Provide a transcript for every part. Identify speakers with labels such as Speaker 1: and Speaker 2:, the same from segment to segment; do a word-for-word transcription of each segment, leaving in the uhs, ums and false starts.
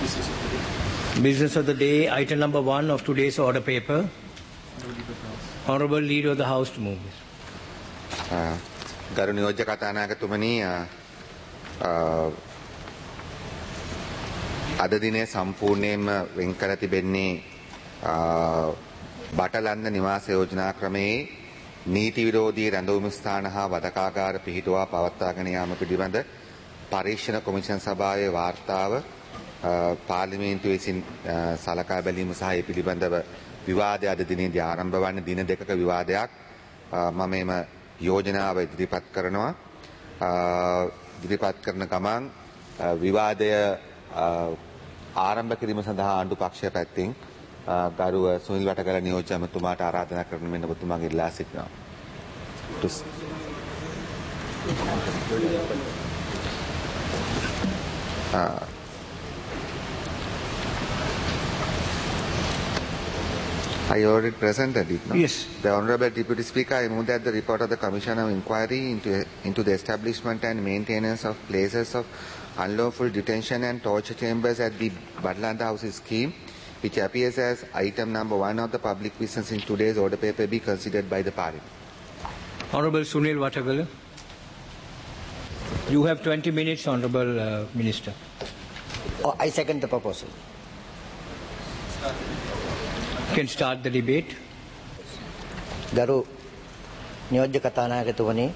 Speaker 1: Business of the day, item number one of today's order paper. Honorable Leader of the House to move this.
Speaker 2: ගරු නියෝජ්‍ය කතානායකතුමනි, අද දිනේ සම්පූර්ණයෙන්ම වෙන් කර තිබෙන්නේ බටලන්ද නිවාස යෝජනා ක්‍රමයේ නීති විරෝධී රැඳවුම් ස්ථාන හා වදකාගාර පිහිටුවා පවත්වාගෙන යාම පිළිබඳ පරීක්ෂණ කොමිෂන් සභාවේ වාර්තාව පාර්ලිමේන්තුව විසින් සලකා බැලීම සහ ඒ පිළිබඳව විවාදය අද දිනේදී ආරම්භ වන්නේ දින දෙකක විවාදයක්. මම එම යෝජනාව ඉදිරිපත් කරනවා. ඉදිරිපත් කරන ගමන් විවාදය ආරම්භ කිරීම සඳහා ආණ්ඩු පක්ෂය පැත්තෙන් ගරුව සුනිල් වටකර නියෝජ්‍ය ඇමතුමාට ආරාධනා කරන මෙන්න ඔබතුමාගේ ඉල්ලා සිටිනවා. I already presented it, no?
Speaker 1: Yes.
Speaker 2: The Honourable Deputy Speaker, I move that the report of the Commission of Inquiry into, into the establishment and maintenance of places of unlawful detention and torture chambers at the Badlanda House scheme, which appears as item number one of the public business in today's order paper, be considered by the Parliament.
Speaker 1: Honourable Sunil Watagala. You have twenty minutes, Honourable uh, Minister.
Speaker 3: Oh, I second the proposal.
Speaker 1: You can start the debate.
Speaker 3: ගරු නියෝජ්‍ය කතානායකතුමනි,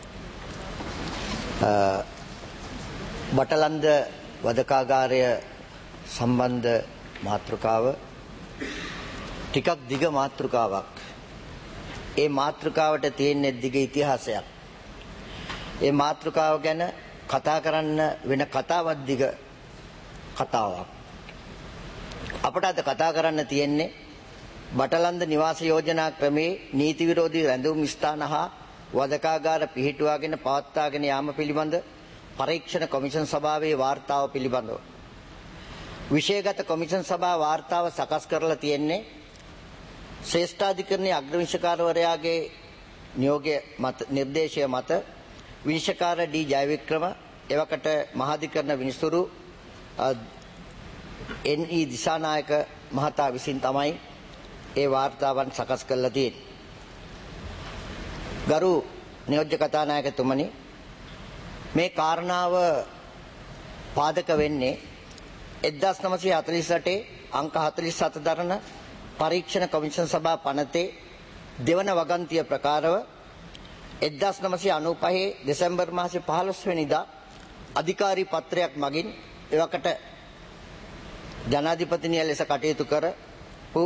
Speaker 3: බටලන්ද වදකාගාරය සම්බන්ධ මාතෘකාව ටිකක් දිග මාතෘකාවක්. ඒ මාතෘකාවට තියෙන දිග ඉතිහාසයක්. ඒ මාතෘකාව ගැන කතා කරන්න වෙන කතාවක් දිග කතාවක්. අපට අද කතා කරන්න තියෙන්නේ බටලන්ද නිවාස යෝජනා ක්‍රමේ නීති විරෝධී රැඳවුම් ස්ථාන හා වදකාගාර පිහිටුවාගෙන පවත්වාගෙන යාම පිළිබඳ පරීක්ෂණ කොමිෂන් සභාවේ වාර්තාව පිළිබඳව. විෂයගත කොමිෂන් සභා වාර්තාව සකස් කරලා තියෙන්නේ ශ්‍රේෂ්ඨාධිකරණයේ අග්‍රවිනිශ්චකාරවරයාගේ නියෝගය මත නිර්දේශය මත විනිශ්චකාර ඩී ජයවික්‍රම එවකට මහාධිකරණ විනිසුරු එන් ඊ දිසානායක මහතා විසින් තමයි ඒ වාර්තාවන් සකස් කරලා තියෙන්නේ. ගරු නියෝජ්‍ය කතානායකතුමනි, මේ කාරණාව පාදක වෙන්නේ එක්දාස් නවසිය හතළිස් අටේ අංක හතළිස් හත දරන පරීක්ෂණ කොමිෂන් සභා පනතේ දෙවන වගන්තිය ප්‍රකාරව එක්දාස් නවසිය අනූපහේ දෙසැම්බර් මාසේ පහළොස් වෙනිදා අධිකාරී පත්‍රයක් මගින් එවකට ජනාධිපතිනිය ලෙස කටයුතු කරපු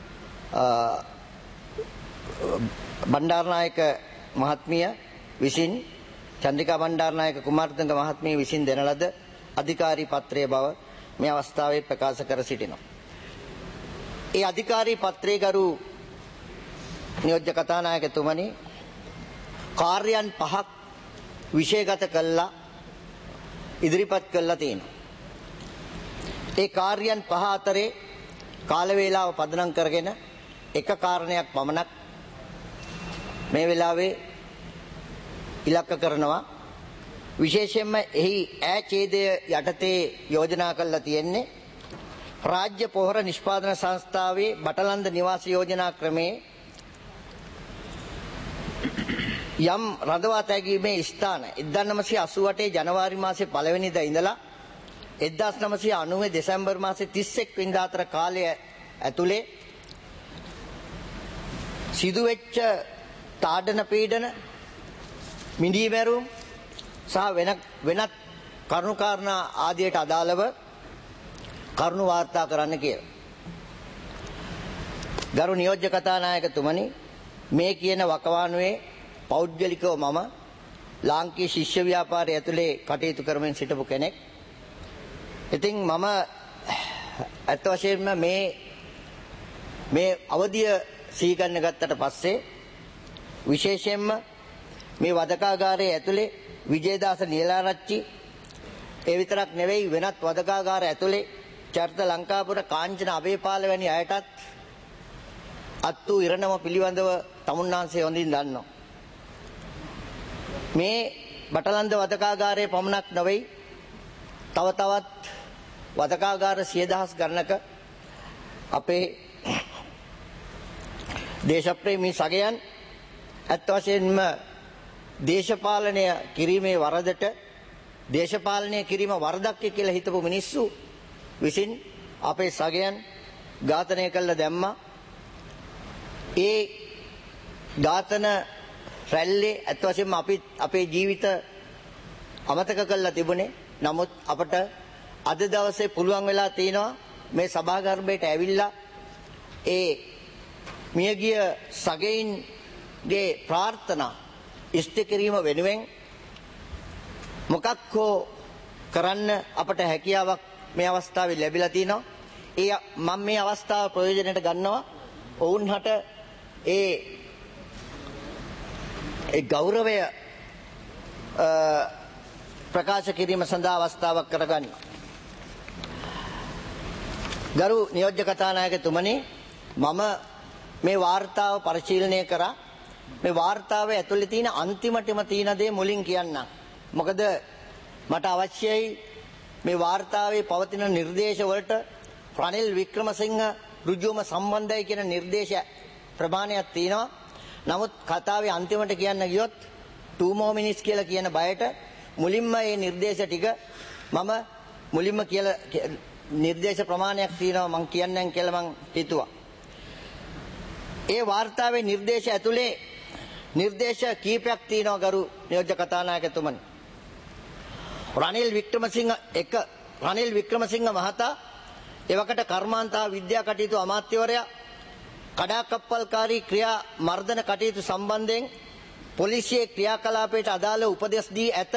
Speaker 3: බණ්ඩාරනායක මහත්මිය විසින් චන්ද්‍රිකා බණ්ඩාරනායක කුමාරතුංග මහත්මිය විසින් දෙන ලද අධිකාරී පත්‍රයේ බව මේ අවස්ථාවේ ප්‍රකාශ කර සිටිනවා. ඒ අධිකාරී පත්‍රයේ ගරු නියෝජ්‍ය කතානායකතුමනි, කාර්යයන් පහක් විෂයගත කළා ඉදිරිපත් කළා තියෙනවා. ඒ කාර්යයන් පහ අතරේ කාල වේලාව පදනම් කරගෙන එක කාරණයක් පමණක් මේ වෙලාවේ ඉලක්ක කරනවා. විශේෂයෙන්ම එහි ඈ ඡේදය යටතේ යෝජනා කරලා තියෙන්නේ රාජ්‍ය පොහොර නිෂ්පාදන සංස්ථාවේ බටලන්ද නිවාස යෝජනා ක්‍රමේ යම් රඳවා තැබීමේ ස්ථාන එක්දාස් නවසිය අසූ අටේ ජනවාරි මාසේ පළවෙනිදා ඉඳලා එක්දාස් නවසිය අනූවේ දෙසැම්බර් මාසේ තිස් එක් වෙනිදා අතර කාලය ඇතුලේ සිදුවෙච්ච තාඩන පීඩන, මිදීමැරුම් සහ වෙන වෙනත් කරුණු කාරණා ආදියට අදාළව කරුණු වාර්තා කරන්න කියලා. ගරු නියෝජ්‍ය කතානායකතුමනි, මේ කියන වකවානුවේ පෞද්ගලිකව මම ලාංකීය ශිෂ්‍ය ව්‍යාපාරය ඇතුලේ කටයුතු කරමින් සිටපු කෙනෙක්. ඉතින් මම අත් වශයෙන්ම මේ මේ අවධිය සීගන්න ගත්තට පස්සේ විශේෂයෙන්ම මේ වදකාගාරයේ ඇතුලේ විජේදාස නිලාරච්චි ඒ විතරක් නෙවෙයි වෙනත් වදකාගාර ඇතුලේ චරිත ලංකාපුර කාංචන අබේපාල වැනි අයටත් අත්තු ඉරණම පිළිබඳව තමුන්නාන්සේ හොඳින් දන්නවා. මේ බටලන්ද වදකාගාරයේ පමණක් නෙවෙයි තව තවත් වදකාගාර සිය දහස් ගණනක අපේ දේශප්‍රේමී සගයන් ඇත්ත වශයෙන්ම දේශපාලනය කිරීමේ වරදට දේශපාලනය කිරීම වරදක් කියලා හිතපු මිනිස්සු විසින් අපේ සගයන් ඝාතනය කළ දැම්මා. ඒ ඝාතන රැල්ලේ ඇත්ත වශයෙන්ම අපි අපේ ජීවිත අමතක කරලා තිබුණේ. නමුත් අපට අද දවසේ පුළුවන් වෙලා තිනවා මේ සභාගර්භයට ඇවිල්ලා ඒ මියගිය සගයින්ගේ ප්‍රාර්ථනා ඉෂ්ට කිරීම වෙනුවෙන් මොකක් හෝ කරන්න අපට හැකියාවක් මේ අවස්ථාවේ ලැබිලා තිනවා. ඒ මම මේ අවස්ථාව ප්‍රයෝජනයට ගන්නවා ඔවුන්හට ඒ ඒ ගෞරවය ප්‍රකාශ කිරීම සඳහා අවස්ථාවක් කරගන්න. ගරු නියෝජ්‍ය කතානායකතුමනි, මම මේ වාර්තාව පරිශීලනය කරා. මේ වාර්තාවේ ඇතුලේ තියෙන අන්තිමටම තියෙන දේ මුලින් කියන්න. මොකද මට අවශ්‍යයි මේ වාර්තාවේ පවතින නිර්දේශ වලට රනිල් වික්‍රමසිංහ ඍජුවම සම්බන්ධයි කියන නිර්දේශ ප්‍රමාණයක් තියෙනවා. නමුත් කතාවේ අන්තිමට කියන්න ගියොත් two more minutes කියලා කියන බයට මුලින්ම මේ නිර්දේශ ටික මම මුලින්ම කියලා නිර්දේශ ප්‍රමාණයක් තියෙනවා මම කියන්නම් කියලා මම හිතුවා. ඒ වාර්තාවේ නිර්දේශ ඇතුලේ නිර්දේශ කීපයක් තියෙනවා ගරු නියෝජ්‍ය කතානායකතුමනි. රනිල් වික්‍රමසිංහ එක රනිල් වික්‍රමසිංහ මහතා එවකට කර්මාන්ත විද්‍යා කටයුතු අමාත්‍යවරයා කඩාකප්පල්කාරී ක්‍රියා මර්ධන කටයුතු සම්බන්ධයෙන් පොලිසියේ ක්‍රියාකලාපයට අදාළ උපදෙස් දී ඇත.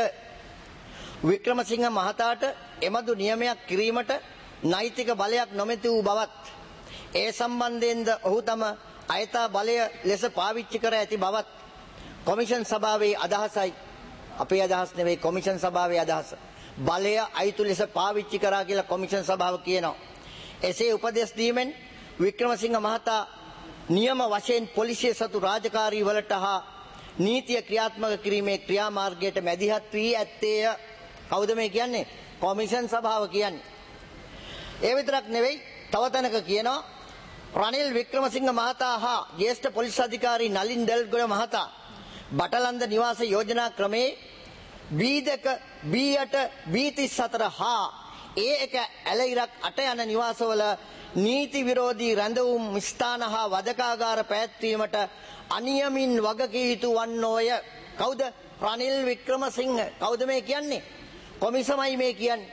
Speaker 3: වික්‍රමසිංහ මහතාට එමදු නියමයක් කිරීමට නෛතික බලයක් නොමැති වූ බවත් ඒ සම්බන්ධයෙන්ද ඔහු තම අයථා බලය ලෙස පාවිච්චි කර ඇති බවත් කොමිෂන් සභාවේ අදහසයි. අපේ අදහස් නෙවෙයි, කොමිෂන් සභාවේ අදහස. බලය අයිතු ලෙස පාවිච්චි කරා කියලා කොමිෂන් සභාව කියනවා. එසේ උපදෙස් දීමෙන් වික්‍රමසිංහ මහතා නියම වශයෙන් පොලිසිය සතු රාජකාරී වලට හා නීතිය ක්‍රියාත්මක කිරීමේ ක්‍රියාමාර්ගයට මැදිහත් වී ඇත්තේය. කවුද මේ කියන්නේ? කොමිෂන් සභාව කියන්නේ. ඒ විතරක් නෙවෙයි, තව තැනක කියනවා රනිල් වික්‍රමසිංහ මහතා හා ජ්‍යෙෂ්ඨ පොලිස් අධිකාරී නලින් දෙල්ගොඩ මහතා බටලන්ද නිවාස යෝජනා ක්‍රමේ බී දෙක බී අට බී තිස් හතර හා ඒ එක ඇලයිරක් අට යන නිවාසවල නීති විරෝධී රැඳවුම් ස්ථාන හා වදකාගාර පැවැත්වීමට අනියමින් වගකිය යුතු වන්නෝය. කවුද? රනිල් වික්‍රමසිංහ. කවුද මේ කියන්නේ? කොමිසමයි මේ කියන්නේ.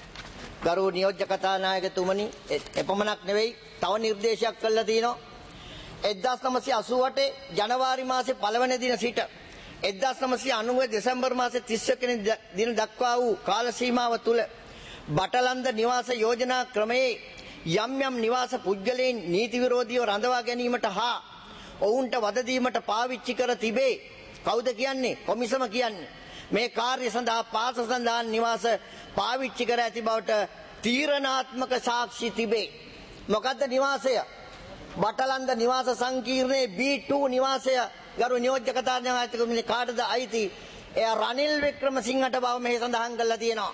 Speaker 3: ගරු නියෝජ්‍ය කතානායකතුමනි, එපමණක් නෙවෙයි, තව නිර්දේශයක් කළා තියෙනවා. එක්දාස් නවසිය අසූ අටේ ජනවාරි මාසේ පළවෙනි දින සිට එක්දාස් නවසිය අනූ දෙසැම්බර් මාසේ තිස් එක වෙනි දින දක්වා වූ කාල සීමාව තුළ බටලන්ද නිවාස යෝජනා ක්‍රමයේ යම් යම් නිවාස පුද්ගලයන් නීති විරෝධීව රඳවා ගැනීමට හා ඔවුන්ට වද දීමට පාවිච්චි කර තිබේ. කවුද කියන්නේ? කොමිසම කියන්නේ. මේ කාර්ය සඳහා පාස සඳහන් නිවාස පාවිච්චි කර ඇති බවට තීරණාත්මක සාක්ෂි තිබේ. මොකද්ද නිවාසය? බටලන්ද නිවාස සංකීර්ණයේ බී ටූ නිවාසය. ගරු නියෝජ්‍ය කතානායකතුමනි, කාටද අයිති? එය රනිල් වික්‍රමසිංහට බව මෙහි සඳහන් කරලා තියෙනවා.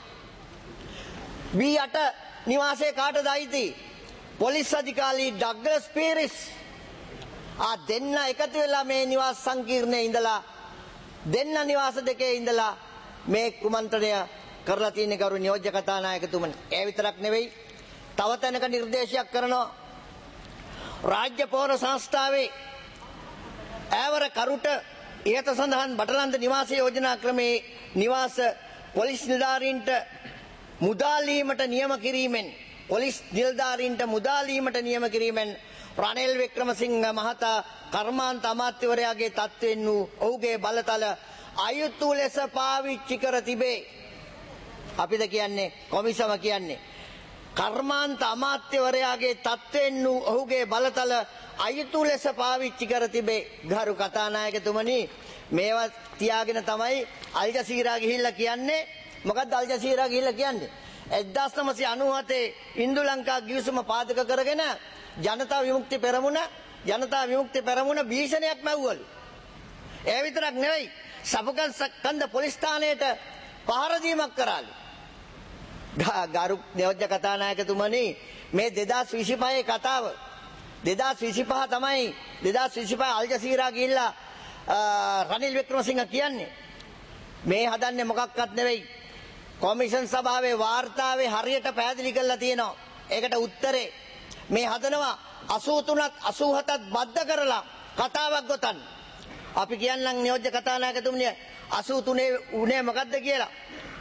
Speaker 3: බී අට නිවාසයේ කාටද අයිති? පොලිස් අධිකාරී ඩග්ලස් පීරිස්. ආ දෙන්න එකතු වෙලා මේ නිවාස සංකීර්ණයේ ඉඳලා දෙන්න නිවාස දෙකේ ඉඳලා මේ කුමන්ත්‍රණය කරලා තියෙන ගරු නියෝජ්‍ය කතානායකතුමනි. ඒ විතරක් නෙවෙයි, තව තැනක නිර්දේශයක් කරනවා. රාජ්‍ය පොහොර සංස්ථාවේ ඈවර කරුට ඉහත සඳහන් බටලන්ද නිවාස යෝජනා ක්‍රමේ නිවාස පොලිස් නිලධාරීන්ට මුදාලීමට නියම කිරීමෙන් පොලිස් නිලධාරීන්ට මුදාලීමට නියම කිරීමෙන් රනිල් වික්‍රමසිංහ මහතා කර්මාන්ත අමාත්‍යවරයාගේ තත්ත්වෙන් වූ ඔහුගේ බලතල අයුතු ලෙස පාවිච්චි කර තිබේ. අපිද කියන්නේ, කොමිසම කියන්නේ කර්මාන්ත අමාත්‍යවරයාගේ තත්ත්වෙන් වූ ඔහුගේ බලතල අයුතු ලෙස පාවිච්චි කර තිබේ. ගරු කතානායකතුමනි, මේවා තියාගෙන තමයි අල් ජසීරා ගිහිල්ලා කියන්නේ. මොකක්ද අල් ජසීරා ගිහිල්ලා කියන්නේ? එක්දාස් නවසිය අනූ හතේ ඉන්දු ලංකා ගිවිසුම පාදක කරගෙන ජනතා විමුක්ති පෙරමුණ ජනතා විමුක්ති පෙරමුණ භීෂණයක් මැව්වලු. ඒ විතරක් නෙවෙයි, සපුකන්ද පොලිස් ස්ථානයට පහර දීමක් කරාලු. ගරු නියෝජ්‍ය කතානායකතුමනි මේ දෙදාස් විසිපහේ කතාව දෙදාස් විසිපහ තමයි දෙදාස් විසිපහ අල් ජසීරා ගිහිල්ලා රනිල් වික්‍රමසිංහ කියන්නේ මේ හදන්නේ මොකක්වත් නෙවෙයි කොමිෂන් සභාවේ වාර්තාවේ හරියට පැහැදිලි කරලා තියෙනවා ඒකට උත්තරේ මේ හදනවා අසූ තුනත් අසූ හතත් බද්ධ කරලා කතාවක් ගොතන්න අපි කියන්නම් නියෝජ්‍ය කතානායකතුමනි අසූ තුනේ උනේ මොකද්ද කියලා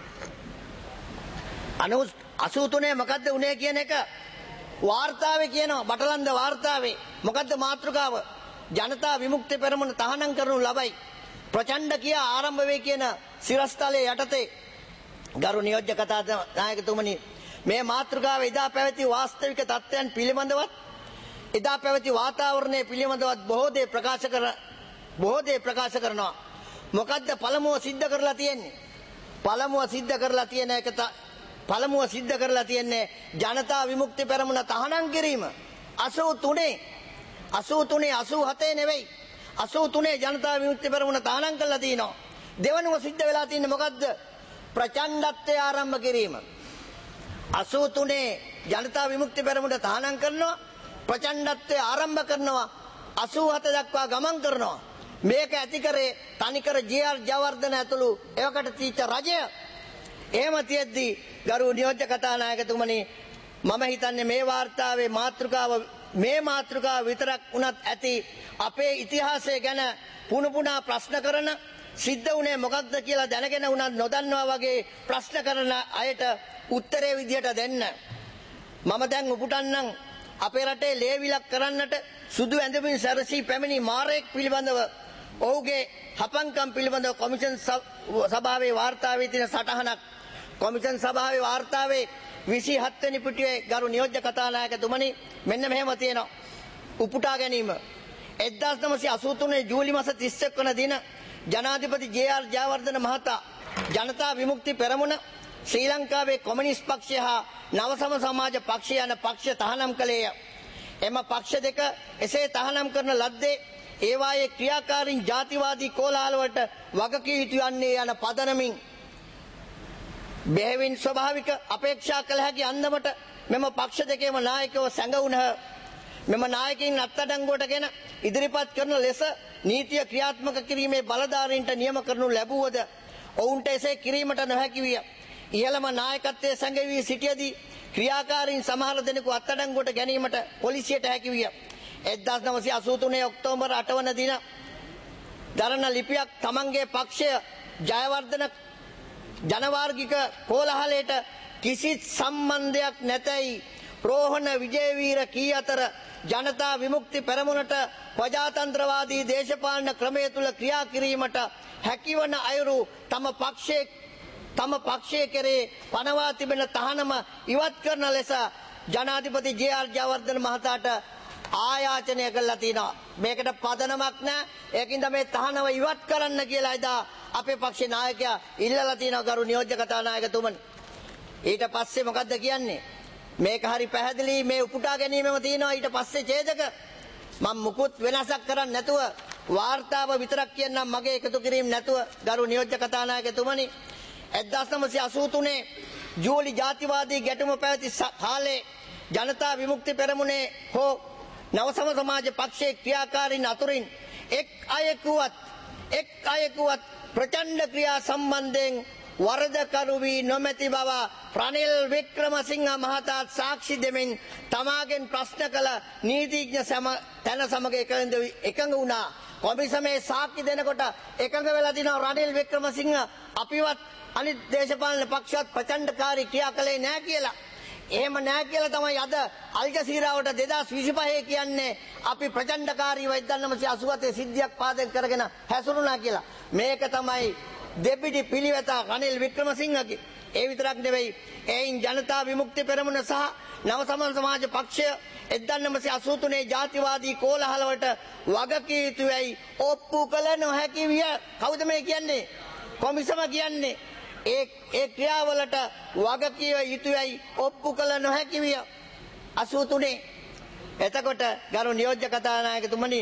Speaker 3: අසූ තුනේ මොකද්ද උනේ කියන එක වාර්තාවේ කියනවා බටලන්ද වාර්තාවේ මොකද්ද මාතෘකාව ජනතා විමුක්ති පෙරමුණ තහනම් කරනු ලබයි ප්‍රචණ්ඩ කියා ආරම්භ වේ කියන සිරස්තලයේ යටතේ ගරු නියෝජ්‍ය කතානායකතුමනි මේ මාතෘකාව එදා පැවති වාස්තවික තත්ත්වයන් පිළිබඳවත් එදා පැවති වාතාවරණය පිළිබඳවත් බොහෝ දේ ප්‍රකාශ කර බොහෝ දේ ප්‍රකාශ කරනවා මොකද්ද පළමුව සිද්ධ කරලා තියෙන්නේ පළමුව සිද්ධ කරලා තියෙන එක පළමුව සිද්ධ කරලා තියෙන්නේ ජනතා විමුක්ති පෙරමුණ තහනම් කිරීම අසූ තුනේ අසූ තුනේ අසූ හතේ නෙවෙයි අසූ තුනේ ජනතා විමුක්ති පෙරමුණ තහනම් කරලා තිනවා දෙවනුව සිද්ධ වෙලා තියෙන්නේ මොකද්ද ප්‍රචණ්ඩත්වය ආරම්භ කිරීම අසූ තුනේ ජනතා විමුක්ති පෙරමුණ තහනම් කරනවා ප්‍රචණ්ඩත්වය ආරම්භ කරනවා අසූ හත දක්වා ගමන් කරනවා මේක ඇති කරේ තනිකර ජී.ආර්. ජයවර්ධන ඇතුළු එවකට තීච්ච රජය එහෙම තියෙද්දී ගරු නියෝජ්‍ය කතානායකතුමනි මම හිතන්නේ මේ වාර්තාවේ මාතෘකාව මේ මාතෘකාව විතරක් උනත් ඇති අපේ ඉතිහාසය ගැන පුන පුනා ප්‍රශ්න කරන සිද්ධ වුණේ මොකක්ද කියලා දැනගෙන උනත් නොදන්නවා වගේ ප්‍රශ්න කරන අයට උත්තරේ විදියට දෙන්න මම දැන් උපුටන්නම් අපේ රටේ ලේවිලක් කරන්නට සුදු ඇඳුමින් සැරසී පැමිණි මාරයෙක් පිළිබඳව ඔහුගේ හපංකම් පිළිබඳව කොමිෂන් සභාවේ වාර්තාවේ තියෙන සටහනක් කොමිෂන් සභාවේ වාර්තාවේ විසිහත් වෙනි පිටුවේ ගරු නියෝජ්‍ය කතානායකතුමනි මෙන්න මෙහෙම තියෙනවා උපුටා ගැනීම එක්දාස් නවසිය අසූ තුනේ ජූලි මාස තිස් එක් වන දින ජනාධිපති ජේ.ආර්. ජයවර්ධන මහතා ජනතා විමුක්ති පෙරමුණ ශ්‍රී ලංකාවේ කොමියුනිස්ට් පක්ෂය හා නව සම සමාජ පක්ෂය යන පක්ෂ තහනම් කළේය එම පක්ෂ දෙක එසේ තහනම් කරන ලද්දේ ඒවායේ ක්‍රියාකාරීන් ජාතිවාදී කෝලහල වලට වගකිය යුතු යන්නේ යන පදනමින් බෙහෙවින් ස්වභාවික අපේක්ෂා කළ හැකි අන්දමට මෙම පක්ෂ දෙකේම නායකව සැඟවුණහ මෙම නායකයින් අත්අඩංගුවටගෙන ඉදිරිපත් කරන ලෙස නීතිය ක්‍රියාත්මක කිරීමේ බලධාරීන්ට නියම කරනු ලැබුවද ඔවුන්ට එසේ කිරීමට නොහැකි විය ඉහළම නායකත්වයේ සැඟවී සිටියදී ක්‍රියාකාරීන් සමහර දෙනෙකු අත්අඩංගුවට ගැනීමට පොලිසියට හැකි විය එක්දාස් නවසිය අසූ තුනේ ඔක්තෝබර් අට වන දින දරන ලිපියක් තමන්ගේ පක්ෂය ජයවර්ධන ජනවාර්ගික කෝලහලයට කිසිත් සම්බන්ධයක් නැතයි රෝහණ විජේවීර කී අතර ජනතා විමුක්ති පෙරමුණට ප්‍රජාතන්ත්‍රවාදී දේශපාලන ක්‍රමය තුල ක්‍රියා කිරීමට හැකිවන අයුරු තම පක්ෂයේ තම පක්ෂයේ කෙරේ පනවා තිබෙන තහනම ඉවත් කරන ලෙස ජනාධිපති ජේ.ආර්. ජයවර්ධන මහතාට ආයාචනය කළා තිනවා මේකට පදනමක් නැහැ ඒකින්ද මේ තහනම ඉවත් කරන්න කියලා එදා අපේ පක්ෂේ නායකයා ඉල්ලලා තිනවා ගරු නියෝජ්‍ය කතානායකතුමනි ඊට පස්සේ මොකද්ද කියන්නේ මේක හරි පැහැදිලි මේ උපුටා ගැනීමම තියෙනවා ඊට පස්සේ ඡේදක මම මුකුත් වෙනසක් කරන්නේ නැතුව වාර්තාව විතරක් කියන්නම් මගේ එකතු කිරීම නැතුව ගරු නියෝජ්‍ය කතානායකතුමනි එක්දාස් නවසිය අසූ තුනේ ජූලි ජාතිවාදී ගැටුම පැවති කාලේ ජනතා විමුක්ති පෙරමුණේ හෝ නව සම සමාජ පක්ෂයේ ක්‍රියාකාරීන් අතුරින් එක් අයෙකුවත් එක් අයෙකුවත් ප්‍රචණ්ඩ ක්‍රියා සම්බන්ධයෙන් වරදකරු වී නොමැති බව රනිල් වික්‍රමසිංහ මහතා සාක්ෂි දෙමින් තමාගෙන් ප්‍රශ්න කළ නීතිඥ සම තන සමග එකඟ වුණා කොමිසමේ සාක්ෂි දෙනකොට එකඟ වෙලා තිනවා රනිල් වික්‍රමසිංහ අපිවත් අනිත් දේශපාලන පක්ෂවත් ප්‍රචණ්ඩකාරී ක්‍රියා කළේ නැහැ කියලා එහෙම නැහැ කියලා තමයි අද අල් ජසීරාවට දෙදාස් විසිපහේ කියන්නේ අපි ප්‍රචණ්ඩකාරීව එක්දාස් නවසිය අසූ හතේ සිද්ධියක් පාදක කරගෙන හැසිරුණා කියලා මේක තමයි දෙපිඩි පිළිවෙත රනිල් වික්‍රමසිංහගේ ඒ විතරක් නෙවෙයි එයින් ජනතා විමුක්ති පෙරමුණ සහ නව සම සමාජ පක්ෂය එක්දාස් නවසිය අසූ තුනේ ජාතිවාදී කෝලහල වලට වගකිය යුතුයි ඔප්පු කළ නොහැකි විය කවුද මේ කියන්නේ කොමිසම කියන්නේ ඒ ඒ ක්‍රියාවලට වගකිය යුතුයි ඔප්පු කළ නොහැකි විය අසූ තුනේ එතකොට ගරු නියෝජ්‍ය කතානායකතුමනි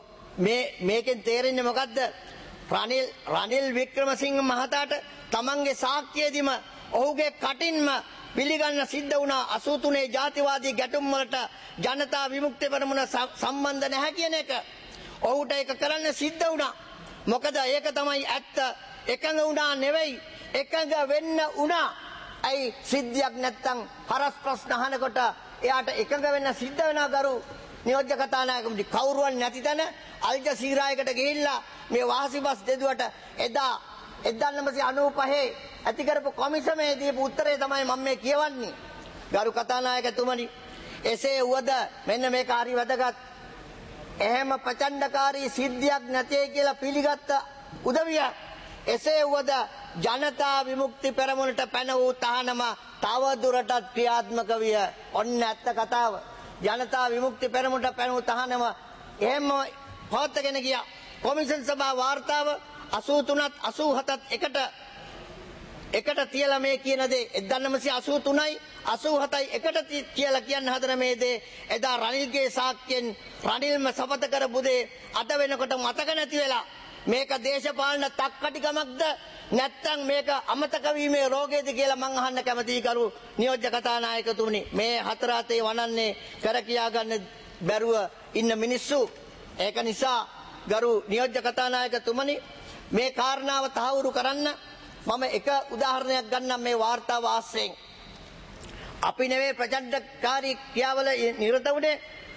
Speaker 3: මේ මේකෙන් තේරෙන්නේ මොකද්ද රනිල් රනිල් වික්‍රමසිංහ මහතාට තමන්ගේ සාක්ෂියේදීම ඔහුගේ කටින්ම පිළිගන්න සිද්ධ වුණා අසූ තුනේ ජාතිවාදී ගැටුම් වලට ජනතා විමුක්ති පෙරමුණ සම්බන්ධ නැහැ කියන එක. ඔහුට ඒක කරන්න සිද්ධ වුණා. මොකද ඒක තමයි ඇත්ත. එකඟ වුණා නෙවෙයි එකඟ වෙන්න වුණා. අයි සිද්ධියක් නැත්තම් හරස් ප්‍රශ්න අහනකොට එයාට එකඟ වෙන්න සිද්ධ වෙනවා ගරු නියෝජ්‍ය කතානායකතුමනි. කවුරුවත් නැති තැන අල් ජසීරා එකට ගිහිල්ලා මේ වාසිබස් දෙදුවට එදා එක්දාස් නවසිය අනූපහේ ඇති කරපු කොමිසමේ දීපු උත්තරේ තමයි මම මේ කියවන්නේ. ගරු කතානායකතුමනි එසේ වුවද මෙන්න මේක හරි වැදගත්. එහෙම ප්‍රචණ්ඩකාරී සිද්ධියක් නැtei කියලා පිළිගත්ත උදවිය එසේ වුවද ජනතා විමුක්ති පෙරමුණට පැන වූ තහනම තව දුරටත් ක්‍රියාත්මක විය. ඔන්න ඇත්ත කතාව. ජනතා විමුක්ති පෙරමුණට පැන වූ තහනම එහෙම පවත්වාගෙන ගියා. කොමිෂන් සභා වාර්තාව අසූ තුනත් අසූ හතත් එකට එකට තියලා මේ කියන දේ එක්දාස් නවසිය අසූ තුනයි අසූ හතයි එකට කියලා කියන්න හදන මේ දේ එදා රනිල්ගේ සාක්කෙන් රනිල්ම සපත කරපු දේ අද වෙනකොට මතක නැති වෙලා මේක දේශපාලන තක්කටිකමක්ද නැත්නම් මේක අමතක වීමේ රෝගයද කියලා මං අහන්න කැමතියි කරු නියෝජ්‍ය කතානායකතුමනි. මේ හතර අතේ වනන්නේ කර කියා ගන්න බැරුව ඉන්න මිනිස්සු. ඒක නිසා ගරු නියෝජ්‍ය කතානායකතුමනි මේ කාරණාව තහවුරු කරන්න මම එක උදාහරණයක් ගන්නම් මේ වාර්තාව ආශ්‍රයෙන්. අපි නෙවෙයි ප්‍රචණ්ඩකාරී ක්‍රියාවල නිරත වුණේ.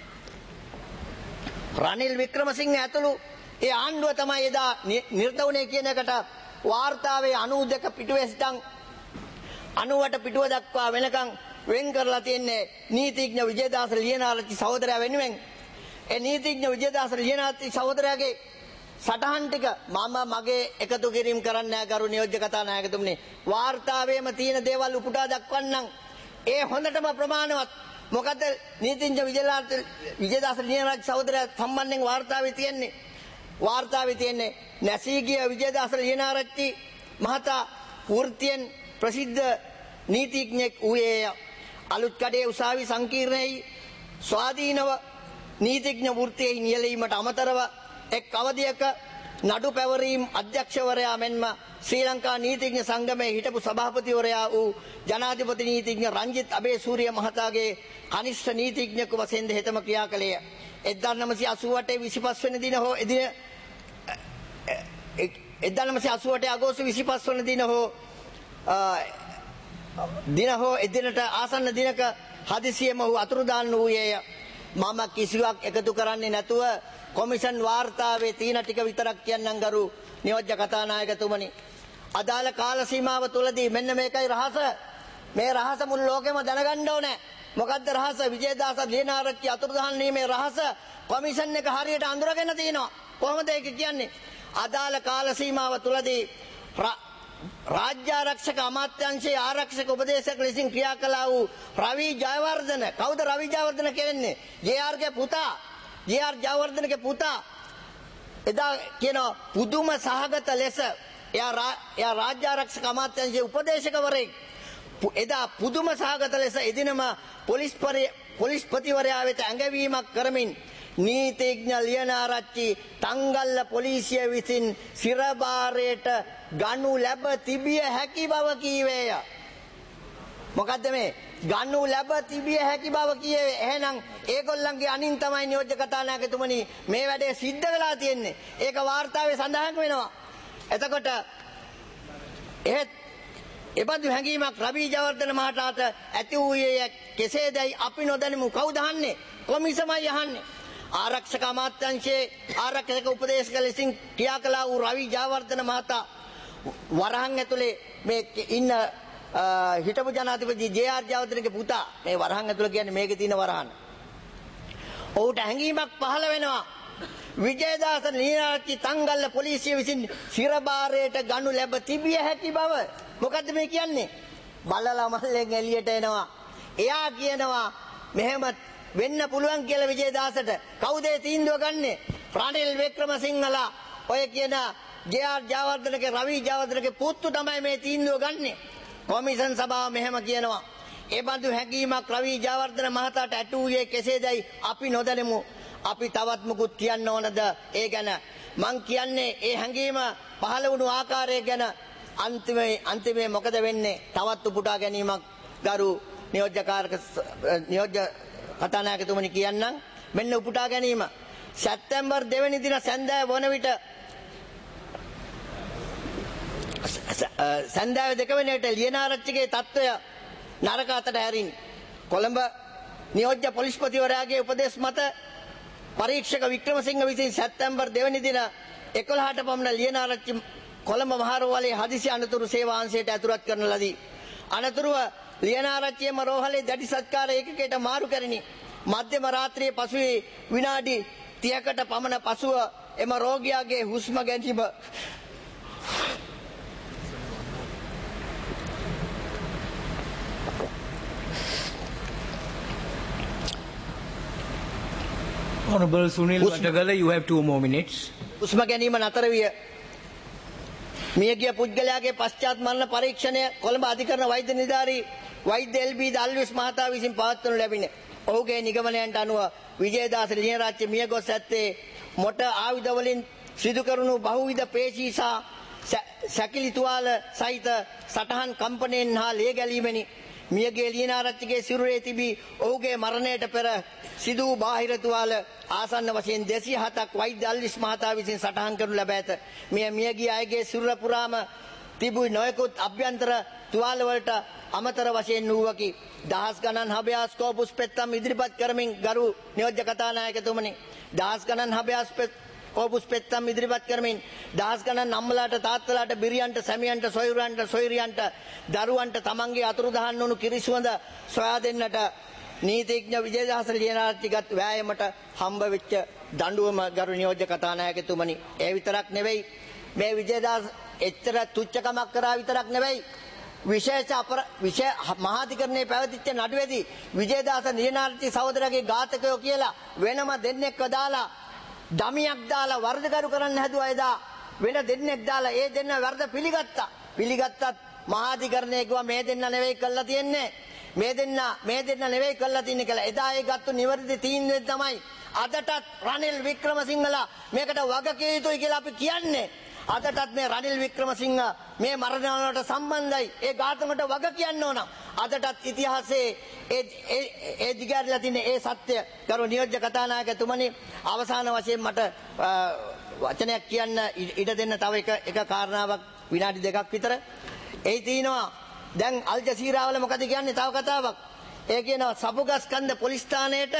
Speaker 3: රනිල් වික්‍රමසිංහ ඇතුළු ඒ ආණ්ඩුව තමයි එදා නිරත වුණේ කියන එකට වාර්තාවේ අනූ දෙක පිටුවේ සිටන් අනූවට පිටුව දක්වා වෙනකන් වෙන් කරලා තියෙන්නේ නීතිඥ විජේදාස ලියනාරච්චි සහෝදරයා වෙනුවෙන්. ඒ නීතිඥ විජේදාස ලියනාරච්චි සහෝදරයාගේ සටහන් ටික මම මගේ එකතු කිරීම කරන්නේ නැහැ ගරු නියෝජ්‍ය කතානායකතුමනි. වාර්තාවේම තියෙන දේවල් උපුටා දක්වන්නම්. ඒ හොඳටම ප්‍රමාණවත්. මොකද නීතිඥ විජේදාස ලියනාරච්චි සහෝදරයා සම්බන්ධයෙන් වාර්තාවේ තියෙන්නේ වාර්තාවේ තියෙන්නේ නැසී ගිය විජේදාස ලියනාරච්චි මහතා වෘත්තියෙන් ප්‍රසිද්ධ නීතිඥෙක් වූයේ. අලුත් කඩේ උසාවි සංකීර්ණයේ ස්වාධීනව නීතිඥ වෘත්තියේ නියැලීමට අමතරව එක් අවධියක නඩු පැවරීම් අධ්‍යක්ෂවරයා මෙන්ම ශ්‍රී ලංකා නීතිඥ සංගමයේ හිටපු සභාපතිවරයා වූ ජනාධිපති නීතිඥ රංජිත් අබේසූරිය මහතාගේ කනිෂ්ඨ නීතිඥයෙකු වශයෙන් හෙතම ක්‍රියා කළේය. එක්දාස් නවසිය අසූ අටේ විසිපස් වෙනි දින හෝ එදින එක්දාස් නවසිය අසූ අටේ අගෝස්තු විසිපස් වෙනි දින හෝ දින හෝ එදිනට ආසන්න දිනක හදිසියෙම ඔහු අතුරුදාන් වූයේය. මම කිසිවක් එකතු කරන්නේ නැතුව කොමිෂන් වාර්තාවේ තියෙන ටික විතරක් කියන්නම් ගරු නියෝජ්‍ය කතානායකතුමනි. අදාළ කාල සීමාව තුලදී මෙන්න මේකයි රහස. මේ රහස මුළු ලෝකෙම දැනගන්න ඕනේ. මොකද්ද රහස? විජේදාස ලියනාරච්චි අතුරුදහන් වීමේ රහස කොමිෂන් එක හරියට අඳුරගෙන තිනවා. කොහොමද ඒක කියන්නේ? අදාළ කාල සීමාව තුලදී රාජ්‍ය ආරක්ෂක අමාත්‍යාංශයේ ආරක්ෂක උපදේශක ලෙසින් ක්‍රියා කළා වූ රවි ජයවර්ධන. කවුද රවි ජයවර්ධන කියන්නේ? ජේ.ආර්.ගේ පුතා. ජේ.ආර්. ජයවර්ධනගේ පුතා. එදා කියන පුදුම සහගත ලෙස එයා එයා රාජ්‍ය ආරක්ෂක අමාත්‍යාංශයේ උපදේශකවරයෙක්. එදා පුදුම සහගත ලෙස එදිනම පොලිස් පොලිස්පතිවරයා වෙත ඇඟවීමක් කරමින් නීතිඥ ලියනාරච්චි තංගල්ල පොලිසිය විසින් සිරබාරයට ගනු ලැබ තිබිය හැකි බව කීවේය. මොකද්ද මේ ගනු ලැබ තිබිය හැකි බව කියේ? එහෙනම් ඒගොල්ලන්ගේ අනින් තමයි නියෝජ්‍ය කතානායකතුමනි මේ වැඩේ සිද්ධ වෙලා තියෙන්නේ. ඒක වාර්තාවේ සඳහන් වෙනවා. එතකොට එහෙත් එබඳු හැඟීමක් රවි ජයවර්ධන මහතාට ඇති වූයේ කෙසේදයි අපි නොදනිමු. කවුද අහන්නේ? කොමිසමයි අහන්නේ. ආරක්ෂක අමාත්‍යාංශයේ ආරක්ෂක උපදේශක ලෙසින් ක්‍රියා කළා වූ රවි ජයවර්ධන මහතා වරහන් ඇතුලේ මේ ඉන්න හිටපු ජනාධිපති ජේ.ආර්. ජයවර්ධනගේ පුතා. මේ වරහන් ඇතුල කියන්නේ මේකේ තියෙන වරහන්. ඔහුට හැඟීමක් පහළ වෙනවා. විජේදාස ලියනාරච්චි තංගල්ල පොලිසිය විසින් සිරබාරයට ගනු ලැබ තිබිය හැකි බව. මොකද්ද මේ කියන්නේ? බලලා මල්ලෙන් එළියට එනවා. එයා කියනවා මෙහෙම වෙන්න පුළුවන් කියලා විජේදාසට. කවුද ඒ තීන්දුව ගන්නෙ? රනිල් වික්‍රමසිංහලා ඔය කියන ජේ.ආර්. ජයවර්ධනගේ රවි ජයවර්ධනගේ පුතු තමයි මේ තීන්දුව ගන්නෙ. කොමිෂන් සභාව මෙහෙම කියනවා. ඒ බඳු හැඟීමක් රවි ජයවර්ධන මහතාට ඇටුවේ කෙසේදයි අපි නොදැනෙමු. අපි තවත් මුකුත් කියන්න ඕනද ඒ ගැන? මං කියන්නේ ඒ හැඟීම පහළ වුණු ආකාරය ගැන. අන්තිමේ අන්තිමේ මොකද වෙන්නේ? තවත් උපුටා ගැනීමක් ගරු නියෝජ්‍යකාරක නියෝජ්‍ය කතානායකතුමනි කියන්නම් මෙන්න උපුටා ගැනීම සැප්තැම්බර් දෙවැනි දින සන්ධ්‍යාව වන විට සන්ධ්‍යාව දෙක වෙනි විට ලියනාරච්චිගේ තත්ත්වය නරක අතට හැරින් කොළඹ නියෝජ්‍ය පොලිස්පතිවරයාගේ උපදෙස් මත පරීක්ෂක වික්‍රමසිංහ විසින් සැප්තැම්බර් දෙවැනි දින එකොළහට පමණ ලියනාරච්චි කොළඹ මහරෝහලේ හදිසි අනතුරු සේවා අංශයට ඇතුළත් කරන ලදී. අනතුරුව ලියනාරච්චියම රෝහලේ දැඩි සත්කාර ඒකකයට මාරු කරණි. මධ්‍යම රාත්‍රියේ පසුවේ විනාඩි තිහකට පමණ පසුව එම රෝගියාගේ හුස්ම ගැනීම
Speaker 1: Honorable Sunil Watagala, you have two more minutes.
Speaker 3: හුස්ම ගැනීම නතර විය. මියගිය පුද්ගලයාගේ පශ්චාත් මරණ පරීක්ෂණය කොළඹ අධිකරණ වෛද්‍ය නිලධාරී වෛද්‍ය එල් බී දල්විස් මහතා විසින් පවත්වනු ලැබිණ. ඔහුගේ නිගමනයන්ට අනුව විජේදාස ලියනාරච්චි මිය ගොස් ඇත්තේ මොට ආයුධ වලින් සිදු කරනු බහුවිධ පේශී සහ සැකිලි තුවාල සහිත සටහන් කම්පනයෙන් හා ලේ ගැලීමෙනි. මියගේ ලියනාරච්චිගේ සිරුරේ තිබී ඔහුගේ මරණයට පෙර සිදු වූ බාහිර තුවාල ආසන්න වශයෙන් දෙසිය හතක් වෛද්‍ය අල්විස් මහතා විසින් සටහන් කරනු ලැබ ඇත. මෙය මියගිය අයගේ සිරුර පුරාම තිබූ නොයෙකුත් අභ්‍යන්තර තුවාල වලට අමතර වශයෙන් වූවකි. දහස් ගණන් හබයාස් කෝපුස් පෙත්තම් ඉදිරිපත් කරමින් ගරු නියෝජ්‍ය කතානායකතුමනි දහස් ගණන් හබයාස් කෝපුස් පෙත්තම් ඉදිරිපත් කරමින් දහස් ගණන් අම්මලාට තාත්තලාට බිරියන්ට සැමියන්ට සොයුරන්ට සොයුරියන්ට දරුවන්ට තමන්ගේ අතුරුදහන් වුණු කිරිසුවඳ සොයා දෙන්නට නීතිඥ විජේදාස ලියනාරච්චිගත් වෑයමට හම්බ වෙච්ච දඬුවම ගරු නියෝජ්‍ය කතානායකතුමනි ඒ විතරක් නෙවෙයි මේ විජේදාස එච්චර තුච්චකමක් කරා විතරක් නෙවෙයි විශේෂ අපර විශේෂ මහාධිකරණයේ පැවතිච්ච නඩුවේදී විජේදාස ලියනාරච්චි සහෝදරගේ ඝාතකයෝ කියලා වෙනම දෙන්නෙක්ව දාලා දමියක් දාලා වර්ධකරු කරන්න හැදුවා. එදා වෙන දෙන්නෙක් දාලා ඒ දෙන්න වර්ධ පිළිගත්තා. පිළිගත්තත් මහාධිකරණයේ කිව්වා මේ දෙන්න නෙවෙයි කළා තියෙන්නේ. මේ දෙන්න මේ දෙන්න නෙවෙයි කළා තින්නේ කියලා. එදා ඒ ගත්තු නිවැරදි තීන්දුව තමයි අදටත් රනිල් වික්‍රමසිංහලා මේකට වග කිය යුතුයි කියලා අපි කියන්නේ. අදටත් මේ රනිල් වික්‍රමසිංහ මේ මරණ වලට සම්බන්ධයි. ඒ ඝාතනකට වග කියන්න ඕන. අදටත් ඉතිහාසයේ ඒ ඒ දිගහැරලා තියෙන ඒ සත්‍ය ගරු නියෝජ්‍ය කතානායකතුමනි අවසාන වශයෙන් මට වචනයක් කියන්න ඉඩ දෙන්න තව එක එක කාරණාවක් විනාඩි දෙකක් විතර. ඒ තියෙනවා දැන් අල් ජසීරා වල මොකද කියන්නේ තව කතාවක්. ඒ කියනවා සපුගස්කන්ධ පොලිස් ස්ථානයේට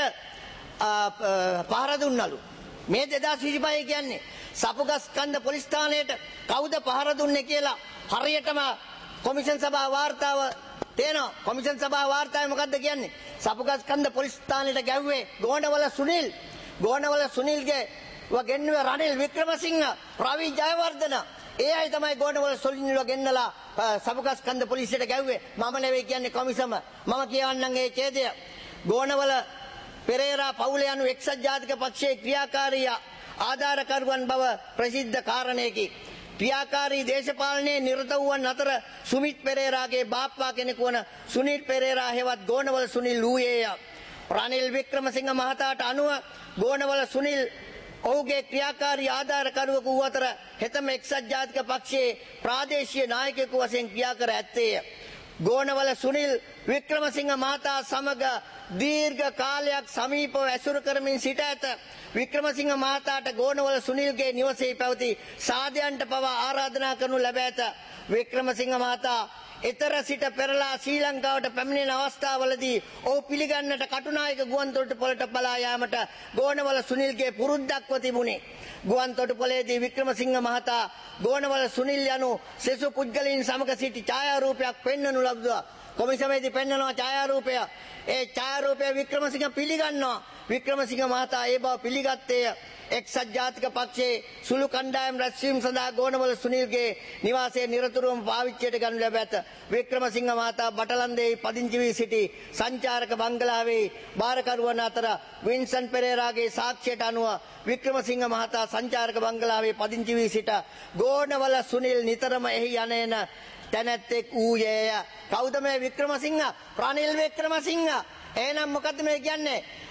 Speaker 3: පහර දුන්නලු. මේ දෙදාස් විසිපහේ කියන්නේ සපුගස්කන්ධ පොලිස් ස්ථානයේට කවුද පහර දුන්නේ කියලා හරියටම කොමිෂන් සභා වාර්තාව තේනවා. කොමිෂන් සභා වාර්තාවේ මොකද්ද කියන්නේ? සපුගස්කන්ධ පොලිස් ස්ථානයේට ගැව්වේ ගෝණවල සුනිල්. ගෝණවල සුනිල්ගේ වගෙන්නුවේ රනිල් වික්‍රමසිංහ, රවි ජයවර්ධන. ඒ අය තමයි ගෝණවල සුනිල්ව ගෙන්නලා සපුගස්කන්ධ පොලිසියට ගැව්වේ. මම නෙවෙයි කියන්නේ කොමිසම. මම කියවන්නම් ඒ ඡේදය. ගෝණවල පෙරේරා පවුල යනු එක්සත් ජාතික පක්ෂයේ ක්‍රියාකාරී ආධාරකරුවන් බව ප්‍රසිද්ධ කාරණයකි. ක්‍රියාකාරී දේශපාලනයේ නිරත වූවන් අතර සුමිත් පෙරේරාගේ බාප්පා කෙනෙකු වන සුනිල් පෙරේරා හෙවත් ගෝණවල සුනිල් වූයේය. රනිල් වික්‍රමසිංහ මහතාට අනුව ගෝණවල සුනිල් ඔහුගේ ක්‍රියාකාරී ආධාරකරුවෙකු වූ අතර හෙතම එක්සත් ජාතික පක්ෂයේ ප්‍රාදේශීය නායකයෙකු වශයෙන් ක්‍රියා කර ඇත්තේය. ගෝණවල සුනිල් වික්‍රමසිංහ මහතා සමග දීර්ඝ කාලයක් සමීපව ඇසුරු කරමින් සිට ඇත. වික්‍රමසිංහ මහතාට ගෝණවල සුනිල්ගේ නිවසේ පැවති සාදයන්ට පවා ආරාධනා කරනු ලැබ ඇත. වික්‍රමසිංහ මහතා එතර සිට පෙරලා ශ්‍රී ලංකාවට පැමිණෙන අවස්ථාවලදී ඔහු පිළිගන්නට කටුනායක ගුවන්තොටුපළට බලා යාමට ගෝණවල සුනිල්ගේ පුරුද්දක්ව තිබුණේ. ගුවන්තොටුපළේදී වික්‍රමසිංහ මහතා ගෝණවල සුනිල් යනු සෙසු පුද්ගලයන් සමග සිටි ඡායාරූපයක් පෙන්වනු ලබුවා. කොමිසමේදී පෙන්වනවා ඡායාරූපය. ඒ ඡායාරූපය වික්‍රමසිංහ පිළිගන්නවා. වික්‍රමසිංහ මහතා ඒ බව පිළිගත්තේය. එක්සත් ජාතික පක්ෂයේ සුළු කණ්ඩායම් රැස්වීම සඳහා ගෝණවල සුනිල්ගේ නිවාසයේ නිරතුරුවම පාවිච්චියට ගනු ලැබ ඇත. වික්‍රමසිංහ මහතා බටලන්දේ පදිංචි වී සිටි සංචාරක බංගලාවේ බාරකරුවන් අතර වින්සන් පෙරේරාගේ සාක්ෂියට අනුව වික්‍රමසිංහ මහතා සංචාරක බංගලාවේ පදිංචි වී සිට ගෝණවල සුනිල් නිතරම එහි යන තැනැත්තෙක් වූයේය. කවුද මේ වික්‍රමසිංහ? රනිල් වික්‍රමසිංහ. එහෙනම් මොකද්ද මේ කියන්නේ?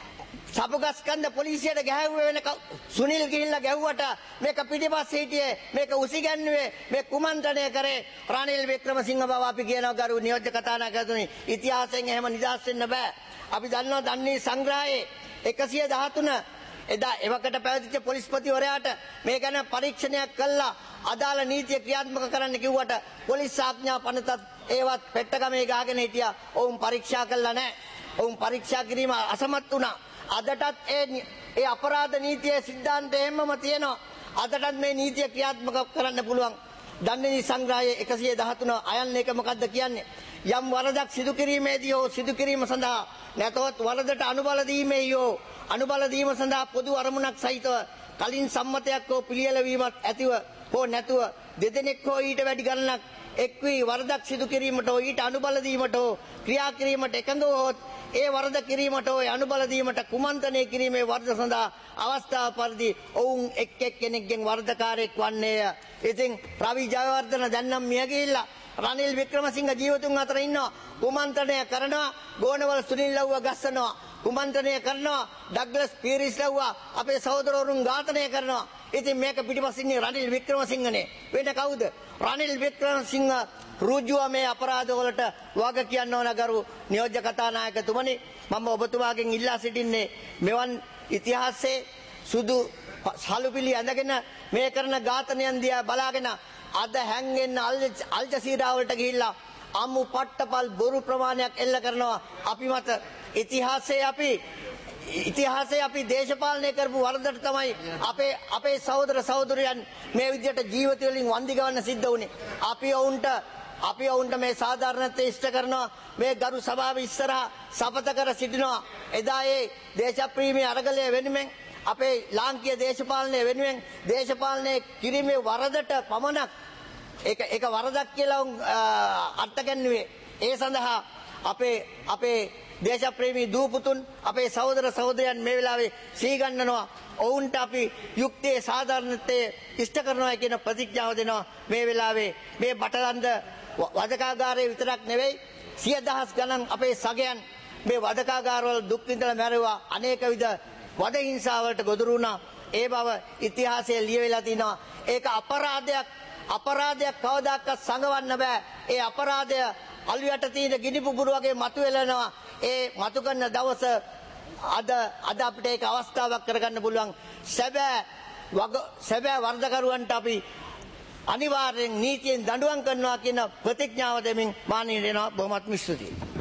Speaker 3: සපුගස්කන්ද පොලිසියට ගැහුවේ වෙන සුනිල් ගිහිල්ලා ගැහුවට මේක පිටිපස්සේ හිටියේ මේක උසිගැන්නුවේ මේ කුමන්ත්‍රණය කරේ රනිල් වික්‍රමසිංහ බව අපි කියනවා ගරු නියෝජ්‍ය කතානායකතුනි ඉතිහාසයෙන් එහෙම නිදහස් වෙන්න බෑ අපි දන්නවා දන්නේ සංග්‍රහයේ එකසිය දහතුන එදා එවකට පැවතිච්ච පොලිස්පතිවරයාට මේ ගැන පරීක්ෂණයක් කළා අදාළ නීතිය ක්‍රියාත්මක කරන්න කිව්වට පොලිස් ආඥා පනතත් ඒවත් පෙට්ටගමේ ගාගෙන හිටියා ඔවුන් පරීක්ෂා කළා නැහැ ඔවුන් පරීක්ෂා කිරීම අසමත් වුණා අදටත් ඒ ඒ අපරාධ නීතියේ සිද්ධාන්තය හැමම තියෙනවා අදටත් මේ නීතිය ක්‍රියාත්මක කරන්න පුළුවන් දන්නේ සංග්‍රහයේ එකසිය දහතුන අයන් එක මොකද්ද කියන්නේ යම් වරදක් සිදු කිරීමේදී හෝ සිදු කිරීම සඳහා නැතවත් වරදට අනුබල දීමේ හෝ අනුබල දීම සඳහා පොදු අරමුණක් සහිතව කලින් සම්මතයක් හෝ පිළියෙල වීමක් ඇතිව හෝ නැතුව දෙදෙනෙක් හෝ ඊට වැඩි ගණනක් එක් වී වරදක් සිදු කිරීමට හෝ ඊට අනුබල දීමට හෝ ක්‍රියා කිරීමට එකඟ වූ ඒ වරද කිරීමට හෝ අනුබල දීමට කුමන්ත්‍රණය කිරීමේ වරද සඳහා අවස්ථාව පරිදි ඔවුන් එක් එක් කෙනෙක්ගෙන් වරදකාරයෙක් වන්නේය. ඉතින් රවි ජයවර්ධන දැන් නම් මිය ගිහිල්ලා රනිල් වික්‍රමසිංහ ජීවතුන් අතර ඉන්නවා. කුමන්ත්‍රණය කරනවා ගෝනවල සුනිල් ලව්ව ගස්සනවා. කුමන්ත්‍රණය කරනවා ඩග්ලස් පීරිස් ලව්ව අපේ සහෝදරවරුන් ඝාතනය කරනවා. ඉතින් මේක පිටිපස්සින් ඉන්නේ රනිල් වික්‍රමසිංහනේ. වෙන කවුද? රනිල් වික්‍රමසිංහ රුජුව මේ අපරාධ වලට වග කියන්න ඕන ගරු නියෝජ්‍ය කතානායකතුමනි මම ඔබතුමාගෙන් ඉල්ලා සිටින්නේ මෙවන් ඉතිහාසයේ සුදු සලුපිලි ඇඳගෙන මේ කරන ඝාතනයන් දිහා බලාගෙන අද හැංගෙන්න අල් ජසීරා වලට ගිහිල්ලා අම්මු පට්ටපල් බොරු ප්‍රමාණයක් එල්ල කරනවා අපි මත ඉතිහාසයේ අපි ඉතිහාසයේ අපි දේශපාලනය කරපු වරදට තමයි අපේ අපේ සහෝදර සහෝදරයන් මේ විදිහට ජීවිත වලින් වන්දි ගවන්න සිද්ධ වුනේ අපි වුන්ට අපි වුන්ට මේ සාධාරණත්වය ඉෂ්ට කරනවා මේ ගරු සභාව ඉස්සරහා සපත කර සිටිනවා එදා ඒ දේශප්‍රීමේ අරගලය වෙනුවෙන් අපේ ලාංකීය දේශපාලනය වෙනුවෙන් දේශපාලනය කිරීමේ වරදට පමණක් ඒක ඒක වරදක් කියලා අට්ටගන්නුවේ ඒ සඳහා අපේ අපේ දේශප්‍රේමී දූපුතුන් අපේ සහෝදර සහෝදරයන් මේ වෙලාවේ සීගන්නනවා ඔවුන්ට අපි යුක්තියේ සාධාරණත්වයේ ඉෂ්ට කරනවා කියන ප්‍රතිඥාව දෙනවා මේ වෙලාවේ මේ බටලන්ද වදකාගාරයේ විතරක් නෙවෙයි සිය දහස් ගණන් අපේ සගයන් මේ වදකාගාරවල දුක් විඳලා මැරුවා අනේක විද වද හිංසාවලට ගොදුරු වුණා ඒ බව ඉතිහාසයේ ලියවිලා තිනවා ඒක අපරාධයක් අපරාධයක් කවදාකවත් සංගවන්න බෑ ඒ අපරාධය අලුයට තියෙන ගිනි පුපුරු වගේ මතුවෙලනවා ඒ මතු කරන දවස අද අද අපිට ඒක අවස්ථාවක් කරගන්න පුළුවන් සැබෑ සැබෑ වරදකරුවන්ට අපි අනිවාර්යෙන් නීතියෙන් දඬුවම් කරනවා කියන ප්‍රතිඥාව දෙමින් මානීය වෙනවා බොහොමත්ම ස්තුතියි